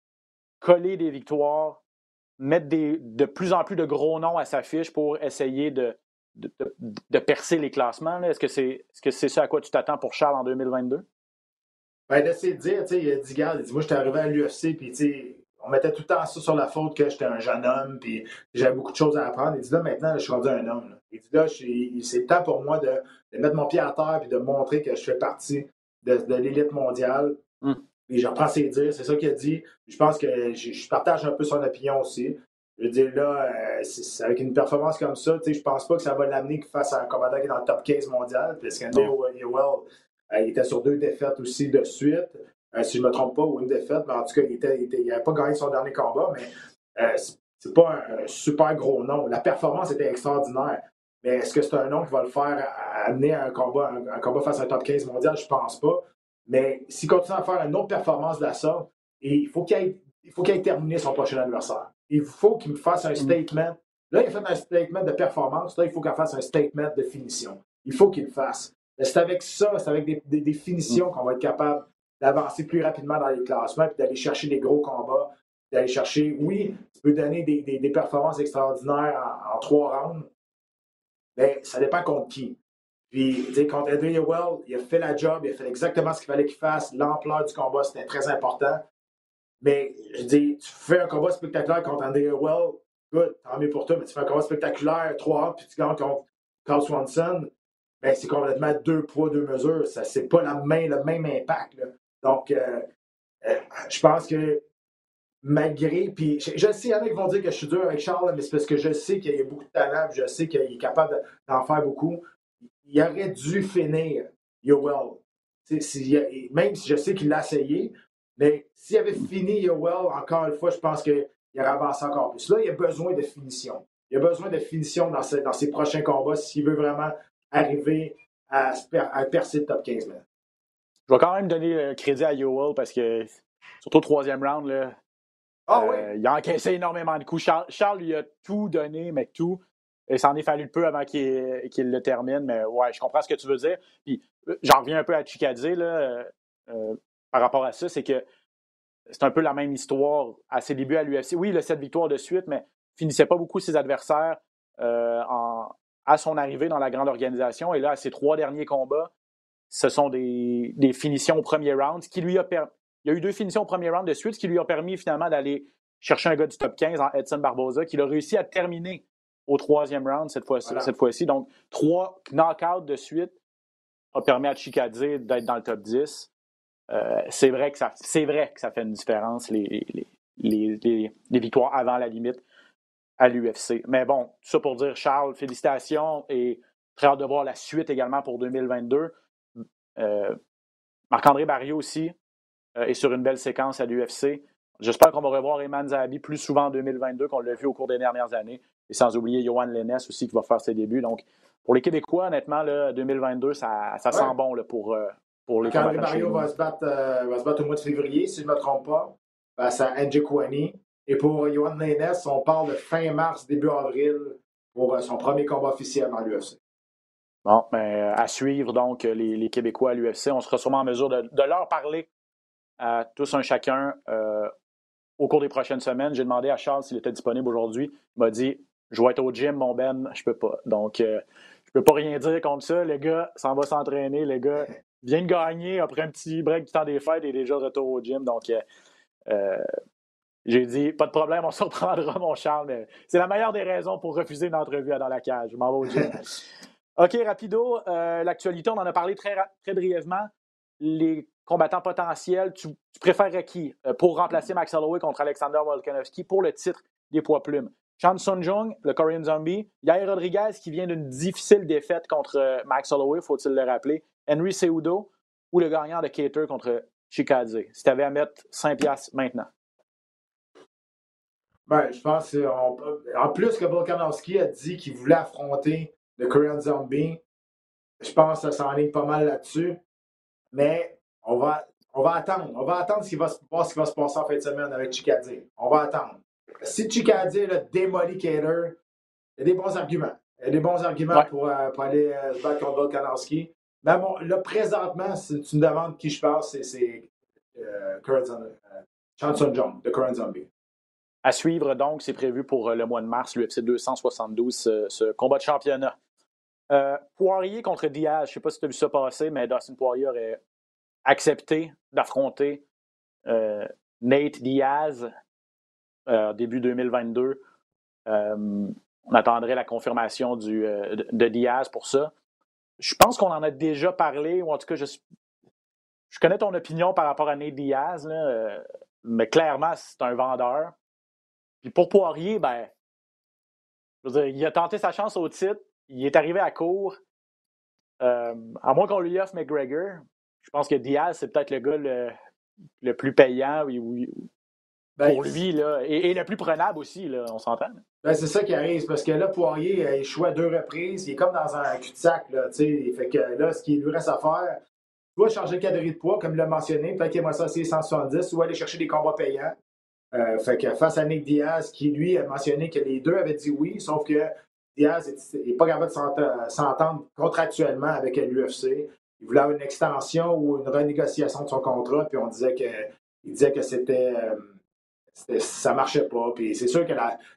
coller des victoires, mettre des, de plus en plus de gros noms à sa fiche pour essayer de, de, de, de percer les classements? Là? Est-ce que c'est, est-ce que c'est ça à quoi tu t'attends pour Charles en deux mille vingt-deux? Ben, d'essayer de dire, tu sais, il a dit, regarde, il dit, moi, j'étais arrivé à l'U F C, puis, tu sais, on mettait tout le temps ça sur la faute que j'étais un jeune homme, puis j'avais beaucoup de choses à apprendre. Il dit, là, maintenant, je suis rendu un homme. Là. Il dit, là, je, c'est le temps pour moi de, de mettre mon pied à terre puis de montrer que je fais partie de, de l'élite mondiale. Mm. Et je reprends ses dires, c'est ça qu'il a dit. Je pense que je, je partage un peu son opinion aussi. Je veux dire, là, euh, c'est, c'est avec une performance comme ça, tu sais, je pense pas que ça va l'amener face à un combattant qui est dans le top quinze mondial, parce qu'Andy Ewell, euh, il était sur deux défaites aussi de suite. Euh, si je ne me trompe pas, ou une défaite, mais en tout cas, il n'avait il pas gagné son dernier combat, mais euh, c'est, c'est pas un, un super gros nom. La performance était extraordinaire, mais est-ce que c'est un nom qui va le faire amener à un combat, un, un combat face à un top quinze mondial? Je pense pas. Mais s'il continue à faire une autre performance de la sorte, et il faut qu'il ait, il faut qu'il ait terminé son prochain adversaire. Il faut qu'il me fasse un statement. Là, il a fait un statement de performance. Là, il faut qu'il fasse un statement de finition. Il faut qu'il le fasse. Mais c'est avec ça, c'est avec des, des, des finitions qu'on va être capable d'avancer plus rapidement dans les classements puis d'aller chercher des gros combats, d'aller chercher, oui, tu peux donner des, des, des performances extraordinaires en, en trois rounds, mais ça dépend contre qui. Puis, tu sais, contre Adrian Well, il a fait la job, il a fait exactement ce qu'il fallait qu'il fasse. L'ampleur du combat, c'était très important. Mais, je dis, tu fais un combat spectaculaire contre Adrian Well, good, tant mieux pour toi, mais tu fais un combat spectaculaire, trois rounds, puis tu gagnes contre Carl Swanson, ben, c'est complètement deux poids, deux mesures. Ça, c'est pas la main, le même impact, là. Donc, euh, euh, je pense que malgré, puis je, je sais, il y en a qui vont dire que je suis dur avec Charles, mais c'est parce que je sais qu'il y a beaucoup de talent, puis je sais qu'il est capable d'en faire beaucoup. Il aurait dû finir Yoel. Si, même si je sais qu'il l'a essayé, mais s'il avait fini Yoel, encore une fois, je pense qu'il aurait avancé encore plus. Là, il a besoin de finition. Il a besoin de finition dans, ce, dans ses prochains combats s'il veut vraiment arriver à, à percer le top quinze. Là. Je vais quand même donner le crédit à Yoel parce que, surtout au troisième round, là, ah, euh, oui. il a encaissé énormément de coups. Charles, Charles lui a tout donné, mais tout. Et ça en est fallu peu avant qu'il, qu'il le termine. Mais ouais, je comprends ce que tu veux dire. Puis j'en reviens un peu à Chikadze là, euh, par rapport à ça. C'est que c'est un peu la même histoire à ses débuts à l'U F C. Oui, il a sept victoires de suite, mais il finissait pas beaucoup ses adversaires euh, en, à son arrivée dans la grande organisation. Et là, à ses trois derniers combats, ce sont des, des finitions au premier round, ce qui lui a permis. Il y a eu deux finitions au premier round de suite, ce qui lui a permis finalement d'aller chercher un gars du top quinze en Edson Barboza, qui a réussi à terminer au troisième round cette fois-ci. Voilà. Cette fois-ci. Donc, trois knockouts de suite a permis à Chikadze d'être dans le top dix. Euh, c'est, vrai que ça, c'est vrai que ça fait une différence, les, les, les, les, les victoires avant la limite à l'U F C. Mais bon, tout ça pour dire, Charles, félicitations et très hâte de voir la suite également pour deux mille vingt-deux. Euh, Marc-André Barriault aussi euh, est sur une belle séquence à l'U F C. J'espère qu'on va revoir Eman Zahabi plus souvent en deux mille vingt-deux qu'on l'a vu au cours des dernières années. Et sans oublier Yohan Lennes aussi qui va faire ses débuts. Donc, pour les Québécois, honnêtement, là, deux mille vingt-deux, ça, ça ouais. sent bon là, pour, euh, pour les Marc-André Barriault va se battre, euh, va se battre au mois de février, si je ne me trompe pas, face à Njokuani. Et pour Yohan Lennes, on parle de fin mars, début avril pour euh, son premier combat officiel dans l'U F C. Bon, ben, à suivre donc les, les Québécois à l'U F C. On sera sûrement en mesure de, de leur parler à tous un chacun euh, au cours des prochaines semaines. J'ai demandé à Charles s'il était disponible aujourd'hui. Il m'a dit « Je vais être au gym, mon Ben, je peux pas. » Donc, euh, je peux pas rien dire contre ça. Le gars s'en va s'entraîner. Le gars vient de gagner après un petit break du temps des fêtes et est déjà de retour au gym. Donc, euh, euh, j'ai dit « Pas de problème, on se reprendra, mon Charles. » Mais c'est la meilleure des raisons pour refuser une entrevue à Dans la cage. Je m'en vais au gym. OK, rapido. Euh, l'actualité, on en a parlé très, très brièvement. Les combattants potentiels, tu, tu préférerais qui euh, pour remplacer Max Holloway contre Alexander Volkanovski pour le titre des poids plumes? Chan Sung Jung, le Korean Zombie, Yair Rodriguez qui vient d'une difficile défaite contre euh, Max Holloway, faut-il le rappeler, Henry Cejudo ou le gagnant de Kattar contre Chikadze? Si tu avais à mettre cinq piastres maintenant. Ben, je pense qu'en plus que Volkanovski a dit qu'il voulait affronter le Korean Zombie, je pense que ça s'enligne pas mal là-dessus. Mais on va, on va attendre. On va attendre ce qui va se, voir ce qui va se passer en fin de semaine avec Chikadze. On va attendre. Si Chikadze là, démolit Kattar, il y a des bons arguments. Il y a des bons arguments ouais. pour, euh, pour aller euh, se battre contre Volkanovski. Mais bon, là, présentement, si tu me demandes qui je pense, c'est, c'est euh, Chan Sung Jung, de Korean Zombie. À suivre, donc, c'est prévu pour le mois de mars, l'U F C deux cent soixante-douze, ce, ce combat de championnat. Euh, Poirier contre Diaz, je ne sais pas si tu as vu ça passer, mais Dustin Poirier aurait accepté d'affronter euh, Nate Diaz euh, début deux mille vingt-deux. Euh, on attendrait la confirmation du, euh, de, de Diaz pour ça. Je pense qu'on en a déjà parlé, ou en tout cas, je, je connais ton opinion par rapport à Nate Diaz, là, euh, mais clairement, c'est un vendeur. Puis pour Poirier, ben, je veux dire, il a tenté sa chance au titre. Il est arrivé à court. Euh, à moins qu'on lui offre McGregor, je pense que Diaz, c'est peut-être le gars le, le plus payant oui, oui, ben, pour lui là, et, et le plus prenable aussi, là, on s'entend. Ben, c'est ça qui arrive, parce que là, Poirier a échoué à deux reprises. Il est comme dans un cul-de-sac. Là, fait que là, ce qu'il lui reste à faire, soit changer de catégorie de poids, comme il l'a mentionné, peut-être qu'il aimerait ça c'est cent soixante-dix, ou aller chercher des combats payants. Euh, fait que face à Nick Diaz, qui lui a mentionné que les deux avaient dit oui, sauf que Diaz n'est pas capable de s'entendre contractuellement avec l'U F C. Il voulait avoir une extension ou une renégociation de son contrat, puis on disait que il disait que c'était, euh, c'était ça ne marchait pas. Puis c'est sûr qu'il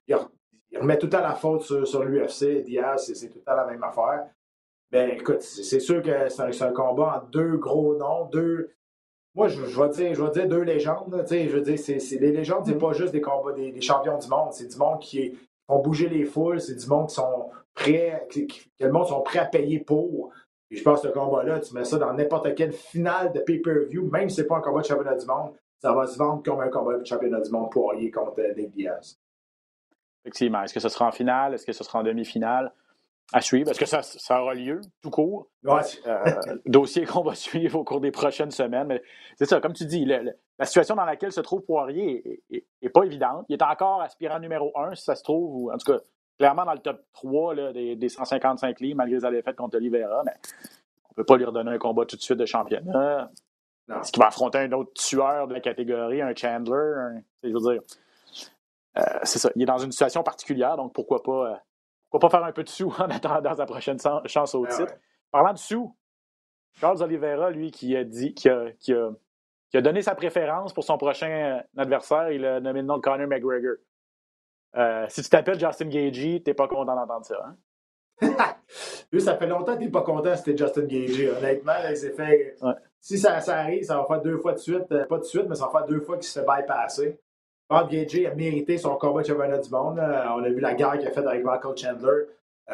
remet tout le temps la faute sur, sur l'U F C. Diaz, c'est, c'est tout le temps la même affaire. Ben écoute, c'est, c'est sûr que c'est un, c'est un combat entre deux gros noms, deux. Moi, je, je vais dire, je vais dire deux légendes. Là, je veux dire, c'est, c'est, les légendes, c'est pas juste des combats des, des champions du monde. C'est du monde qui font bouger les foules, c'est du monde qui sont prêts, qui, qui, que le monde sont prêts à payer pour. Et je pense que ce combat-là, tu mets ça dans n'importe quelle finale de pay-per-view, même si c'est pas un combat de championnat du monde, ça va se vendre comme un combat de championnat du monde Poirier contre Nick Diaz. Effectivement. Est-ce que ce sera en finale? Est-ce que ce sera en demi-finale? À suivre. Est-ce que ça, ça aura lieu, tout court? Ouais. Euh, dossier qu'on va suivre au cours des prochaines semaines. Mais c'est ça, comme tu dis, le, le, la situation dans laquelle se trouve Poirier n'est pas évidente. Il est encore aspirant numéro un, si ça se trouve, ou en tout cas, clairement dans le top trois là, des, des cent cinquante-cinq livres, malgré sa défaite contre Oliveira. Mais on ne peut pas lui redonner un combat tout de suite de championnat. Non. Est-ce qu'il va affronter un autre tueur de la catégorie, un Chandler? Un, je veux dire, euh, c'est ça. Il est dans une situation particulière, donc pourquoi pas... Euh, Pourquoi pas faire un peu de sous en attendant sa prochaine chance au titre? Ah ouais. Parlant de sous, Charles Oliveira, lui, qui a dit, qui a, qui a, qui a donné sa préférence pour son prochain adversaire, il a nommé le nom de Conor McGregor. Euh, si tu t'appelles Justin Gaethje, t'es pas content d'entendre ça, hein? Lui, ça fait longtemps que t'es pas content si t'es Justin Gaethje. Honnêtement, là, il s'est fait... Ouais. Si ça, ça arrive, ça va faire deux fois de suite. Euh, pas de suite, mais ça va faire deux fois qu'il se fait bypasser. Je pense que Gaethje a mérité son combat de championnat du monde. Euh, on a vu la guerre qu'il a faite avec Michael Chandler.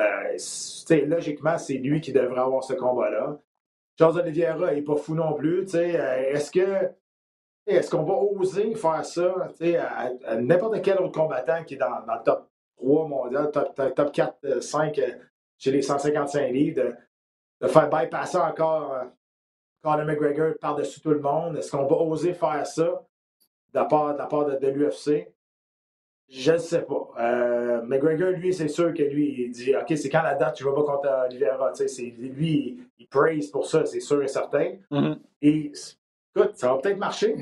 Euh, logiquement, c'est lui qui devrait avoir ce combat-là. Charles Oliveira n'est pas fou non plus. Euh, est-ce que est-ce qu'on va oser faire ça à, à n'importe quel autre combattant qui est dans, dans le top trois mondial, top, top, top quatre, cinq euh, chez les cent cinquante-cinq livres, de, de faire bypasser encore euh, Conor McGregor par-dessus tout le monde? Est-ce qu'on va oser faire ça? De la part de, la part de, de l'U F C, je ne sais pas. Euh, McGregor, lui, c'est sûr que lui, il dit « OK, c'est quand la date, tu ne vas pas contre Oliveira. » Lui, il, il praise pour ça, c'est sûr et certain. Mm-hmm. Et écoute, ça va peut-être marcher.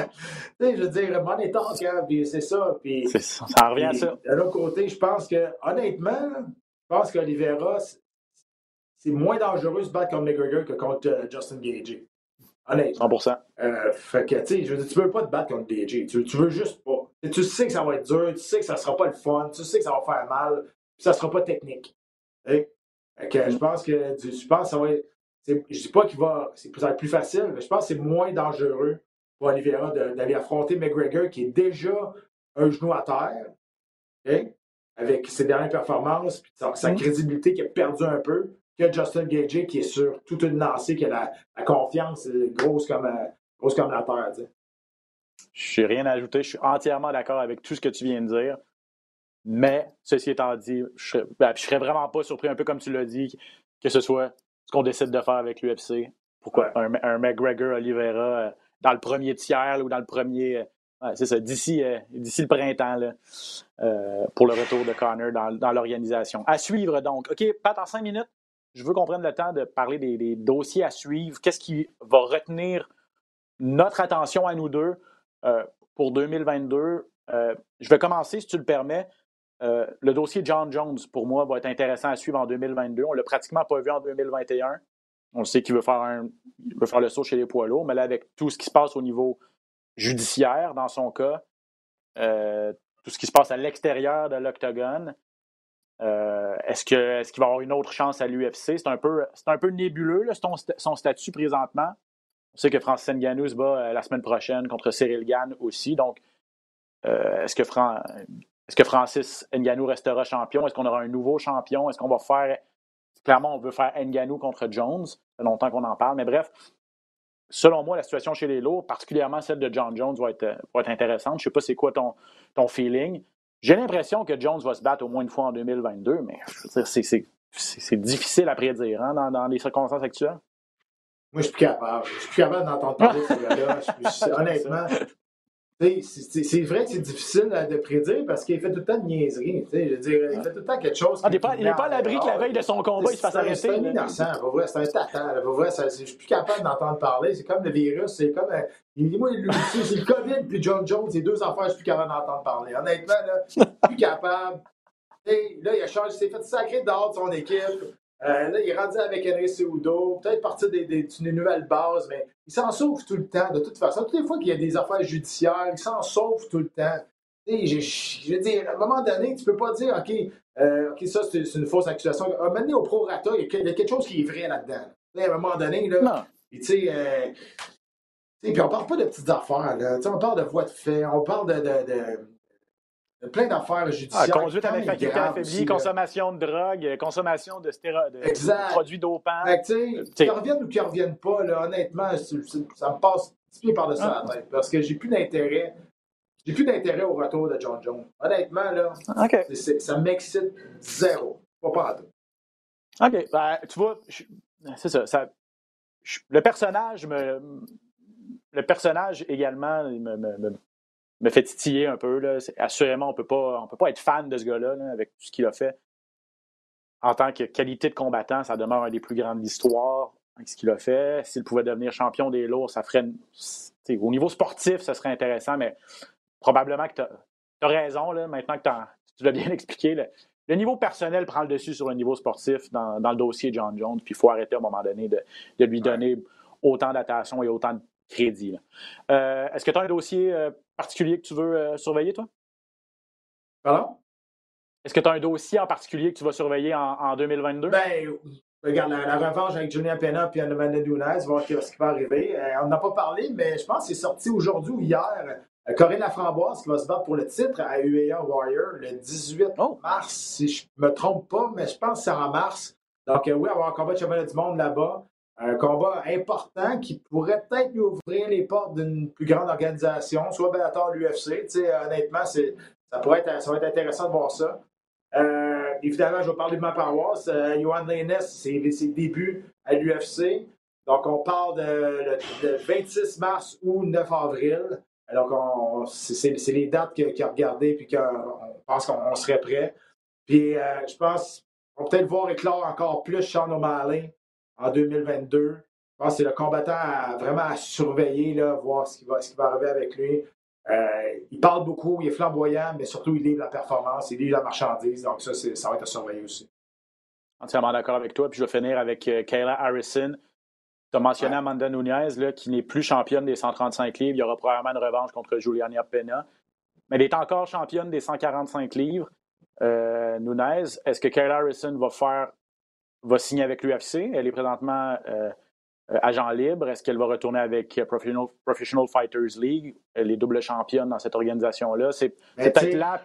Je veux dire, money talk, hein, puis c'est ça. Puis, c'est ça, ça revient à ça. De l'autre côté, je pense que, honnêtement, je pense qu'Oliveira, c'est moins dangereux de se battre contre McGregor que contre uh, Justin Gaethje. Honnêtement. cent pour cent. Euh, fait que, tu sais, je veux dire, tu veux pas te battre contre Gaethje. Tu, tu veux juste pas. Et tu sais que ça va être dur, tu sais que ça sera pas le fun, tu sais que ça va faire mal, puis ça sera pas technique. Fait que mm. je pense que, je pense que ça va être, c'est, je dis pas qu'il va, c'est peut-être plus facile, mais je pense que c'est moins dangereux pour Oliveira de, d'aller affronter McGregor, qui est déjà un genou à terre, okay? Avec ses dernières performances, puis sa, sa mm. crédibilité qui a perdu un peu, que Justin Gaethje qui est sur toute une lancée, qui a la, la confiance grosse comme, grosse comme la terre. Tu sais. Je n'ai rien à ajouter. Je suis entièrement d'accord avec tout ce que tu viens de dire. Mais, ceci étant dit, je serais, ben, je serais vraiment pas surpris, un peu comme tu l'as dit, que ce soit ce qu'on décide de faire avec l'U F C. Pourquoi? Ouais. Un, un McGregor-Oliveira euh, dans le premier tiers là, ou dans le premier... Euh, ouais, c'est ça, d'ici, euh, d'ici le printemps, là, euh, pour le retour de Conor dans, dans l'organisation. À suivre, donc. OK, Pat, en cinq minutes, je veux qu'on prenne le temps de parler des, des dossiers à suivre. Qu'est-ce qui va retenir notre attention à nous deux euh, pour deux mille vingt-deux? Euh, je vais commencer, si tu le permets. Euh, le dossier John Jones, pour moi, va être intéressant à suivre en deux mille vingt-deux. On ne l'a pratiquement pas vu en deux mille vingt et un. On sait qu'il veut faire, un, il veut faire le saut chez les poids lourds, mais là, avec tout ce qui se passe au niveau judiciaire, dans son cas, euh, tout ce qui se passe à l'extérieur de l'octogone, Euh, est-ce, que, est-ce qu'il va avoir une autre chance à l'U F C? C'est un peu, c'est un peu nébuleux, là, son, son statut présentement. On sait que Francis Ngannou se bat euh, la semaine prochaine contre Cyril Gane aussi. Donc, euh, est-ce, que Fran, est-ce que Francis Ngannou restera champion? Est-ce qu'on aura un nouveau champion? Est-ce qu'on va faire... Clairement, on veut faire Ngannou contre Jones. Ça fait longtemps qu'on en parle. Mais bref, selon moi, la situation chez les lourds, particulièrement celle de John Jones, va être, va être intéressante. Je ne sais pas c'est quoi ton, ton feeling. J'ai l'impression que Jones va se battre au moins une fois en deux mille vingt-deux, mais je veux dire, c'est, c'est, c'est, c'est difficile à prédire hein, dans, dans les circonstances actuelles. Moi, je suis plus capable. Je suis plus capable d'entendre parler de ce gars-là. Je suis, honnêtement, c'est, c'est, c'est vrai que c'est difficile de prédire parce qu'il fait tout le temps de niaiseries. Je veux dire, il fait tout le temps quelque chose. Ah, il n'est pas, pas à l'abri que la veille de son combat, il se fasse arrêter. C'est un innocent. C'est un tata. Vrai, ça, je suis plus capable d'entendre parler. C'est comme le virus. C'est comme. Euh, il dit, moi, c'est, c'est le COVID puis John Jones. C'est deux affaires, je suis plus capable d'entendre parler. Honnêtement, là, je suis plus capable. Et là, il a changé, il s'est fait sacrer dehors de son équipe. Euh, là, il est rendu avec Henry Cejudo, peut-être partir des, des, des nouvelles bases, mais il s'en sauve tout le temps, de toute façon. Toutes les fois qu'il y a des affaires judiciaires, il s'en sauve tout le temps. Je veux dire, à un moment donné, tu peux pas dire, OK, euh, OK, ça, c'est, c'est une fausse accusation. À un moment donné, au prorata, il y a quelque chose qui est vrai là-dedans. Là, à un moment donné, là, tu sais, euh, puis on parle pas de petites affaires, là. On parle de voies de fait, on parle de, de, de, de plein d'affaires judiciaires. Ah, conduite avec faculté affaiblie, consommation de drogue, consommation de, stéro... de, de produits dopants. Fait que, tu sais, qu'ils reviennent ou qu'ils reviennent pas, là, honnêtement, ça me passe petit pied par-dessus ah. la tête. Parce que j'ai plus d'intérêt. J'ai plus d'intérêt au retour de Jon Jones. Honnêtement, là, okay. c'est, c'est, ça m'excite zéro. Pas pas à tout. OK. Ben, tu vois, je, c'est ça. ça je, le personnage me. Le personnage également me, me, me, me fait titiller un peu. Là. Assurément, on peut pas, on peut pas être fan de ce gars-là là, avec tout ce qu'il a fait. En tant que qualité de combattant, ça demeure un des plus grandes histoires avec ce qu'il a fait. S'il pouvait devenir champion des lourds, ça ferait. Une, au niveau sportif, ça serait intéressant, mais. Probablement que tu as raison, là, maintenant que tu l'as bien expliqué. Le, le niveau personnel prend le dessus sur le niveau sportif dans, dans le dossier Jon Jones, puis il faut arrêter à un moment donné de, de lui donner ouais. autant d'attention et autant de crédit. Là. Euh, est-ce que tu as un dossier euh, particulier que tu veux euh, surveiller, toi? Pardon? Est-ce que tu as un dossier en particulier que tu vas surveiller en, en deux mille vingt-deux? Ben, regarde, la, la revanche avec Julian Pena et Amanda Nunes, voir ce qui va arriver. Euh, on n'a pas parlé, mais je pense que c'est sorti aujourd'hui ou hier. Corinne Laframboise qui va se battre pour le titre à U A R Warrior le dix-huit oh. mars, si je ne me trompe pas, mais je pense que c'est en mars. Donc, euh, oui, avoir un combat de championnat du monde là-bas. Un combat important qui pourrait peut-être lui ouvrir les portes d'une plus grande organisation, soit Bellator, l'U F C. Tu sais, honnêtement, c'est, ça, pourrait être, ça va être intéressant de voir ça. Euh, évidemment, je vais parler de ma paroisse. Euh, Yohan Lainez, c'est ses débuts à l'U F C. Donc, on parle de, de, de vingt-six mars ou neuf avril. Donc, on, c'est, c'est les dates qu'il a regardées puis qu'on pense qu'on serait prêt. Puis, euh, je pense qu'on va peut-être voir éclore encore plus Sean O'Malley en deux mille vingt-deux. Je pense que c'est le combattant à, vraiment à surveiller, là, voir ce qui va, ce qui va arriver avec lui. Euh, il parle beaucoup, il est flamboyant, mais surtout, il livre la performance, il livre la marchandise. Donc, ça, c'est, ça va être à surveiller aussi. Entièrement d'accord avec toi. Puis, je vais finir avec euh, Kayla Harrison. Tu as mentionné ouais. Amanda Nunes, là, qui n'est plus championne des cent trente-cinq livres. Il y aura probablement une revanche contre Juliana Pena. Mais elle est encore championne des cent quarante-cinq livres. Euh, Nunes, est-ce que Kayla Harrison va faire, va signer avec l'U F C? Elle est présentement euh, euh, agent libre. Est-ce qu'elle va retourner avec Professional, Professional Fighters League? Elle est double championne dans cette organisation-là. C'est, c'est peut-être là...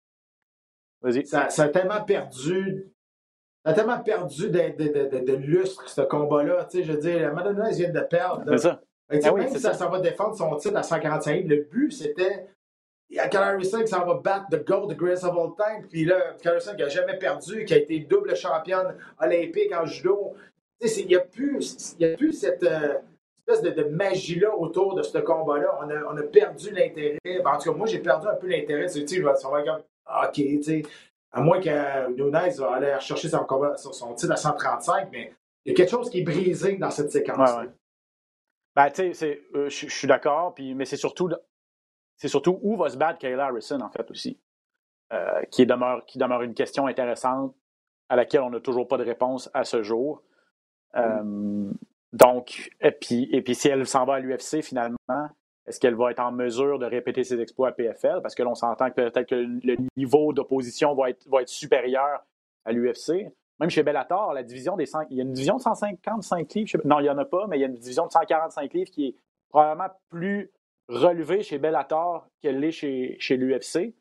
Vas-y. Ça, ça a tellement perdu... Ça a tellement perdu de, de, de, de, de lustre, ce combat-là. Tu sais, je veux dire, Amanda Nunes vient de perdre. C'est ça. Et ah oui, même si ça, ça va défendre son titre à cent quarante-cinq, le but, c'était... Il y a Kayla Harrison qui s'en va battre the GOAT, the greatest of all time. Puis là, Kayla Harrison qui n'a jamais perdu, qui a été double championne olympique en judo. Tu sais, il n'y a plus, il y a plus cette euh, espèce de, de magie-là autour de ce combat-là. On a, on a perdu l'intérêt. En tout cas, moi, j'ai perdu un peu l'intérêt. Tu sais, on va comme, OK, tu sais... À moins que Nunes va aller chercher son, combat, son titre à cent trente-cinq, mais il y a quelque chose qui est brisé dans cette séquence. Ouais, ouais. Ben, tu sais, euh, je suis d'accord, puis, mais c'est surtout, c'est surtout où va se battre Kayla Harrison, en fait, aussi, euh, qui, demeure, qui demeure une question intéressante à laquelle on n'a toujours pas de réponse à ce jour. Euh, mm. Donc, et puis, et puis si elle s'en va à l'U F C, finalement, est-ce qu'elle va être en mesure de répéter ses exploits à P F L? Parce que l'on s'entend que peut-être que le niveau d'opposition va être, va être supérieur à l'U F C. Même chez Bellator, la division des cent, il y a une division de cent cinquante-cinq livres. Non, il n'y en a pas, mais il y a une division de cent quarante-cinq livres qui est probablement plus relevée chez Bellator qu'elle l'est chez, chez l'U F C.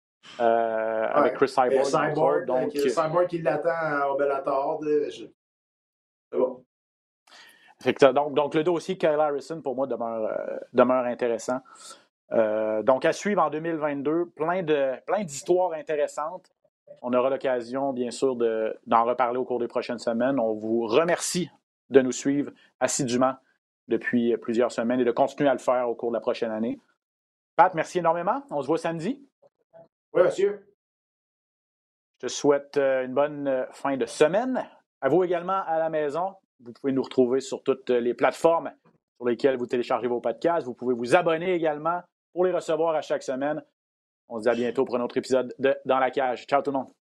Euh, ouais. Avec Chris Cyborg. Cyborg, donc, euh, Cyborg qui l'attend au Bellator. De... Je... C'est bon. Fait que, donc, donc, le dossier Kayla Harrison, pour moi, demeure, euh, demeure intéressant. Euh, donc, à suivre en deux mille vingt-deux, plein, de, plein d'histoires intéressantes. On aura l'occasion, bien sûr, de, d'en reparler au cours des prochaines semaines. On vous remercie de nous suivre assidûment depuis plusieurs semaines et de continuer à le faire au cours de la prochaine année. Pat, merci énormément. On se voit samedi. Oui, monsieur. Je te souhaite une bonne fin de semaine. À vous également à la maison. Vous pouvez nous retrouver sur toutes les plateformes sur lesquelles vous téléchargez vos podcasts. Vous pouvez vous abonner également pour les recevoir à chaque semaine. On se dit à bientôt pour un autre épisode de Dans la cage. Ciao tout le monde.